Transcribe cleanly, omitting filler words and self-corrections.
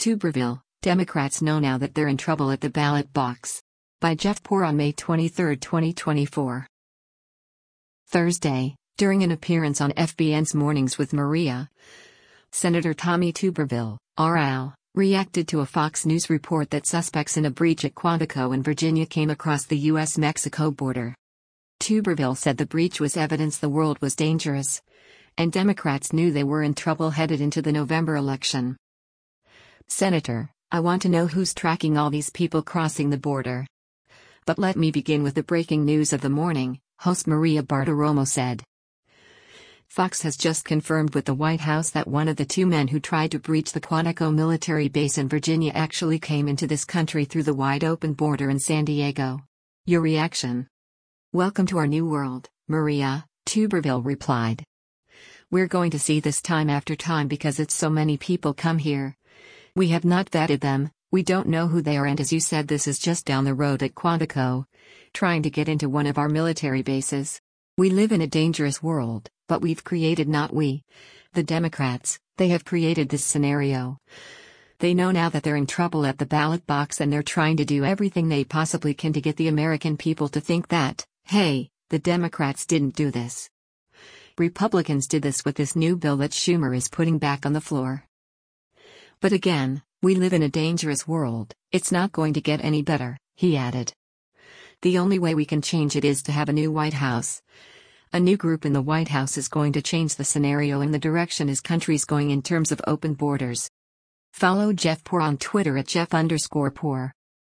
Tuberville, Democrats know now that they're in trouble at the ballot box. By Jeff Poor on May 23, 2024. Thursday, during an appearance on FBN's Mornings with Maria, Senator Tommy Tuberville, RL, reacted to a Fox News report that suspects in a breach at Quantico in Virginia came across the U.S.-Mexico border. Tuberville said the breach was evidence the world was dangerous, and Democrats knew they were in trouble headed into the November election. Senator, I want to know who's tracking all these people crossing the border. But let me begin with the breaking news of the morning, host Maria Bartiromo said. Fox has just confirmed with the White House that one of the two men who tried to breach the Quantico military base in Virginia actually came into this country through the wide-open border in San Diego. Your reaction? Welcome to our new world, Maria, Tuberville replied. We're going to see this time after time because it's so many people come here. We have not vetted them, we don't know who they are, and as you said, this is just down the road at Quantico, trying to get into one of our military bases. We live in a dangerous world, but we've created, not we, the Democrats, they have created this scenario. They know now that they're in trouble at the ballot box, and they're trying to do everything they possibly can to get the American people to think that, hey, the Democrats didn't do this. Republicans did this with this new bill that Schumer is putting back on the floor. But again, we live in a dangerous world, it's not going to get any better, he added. The only way we can change it is to have a new White House. A new group in the White House is going to change the scenario and the direction this country's going in terms of open borders. Follow Jeff Poor on Twitter at Jeff_Poor.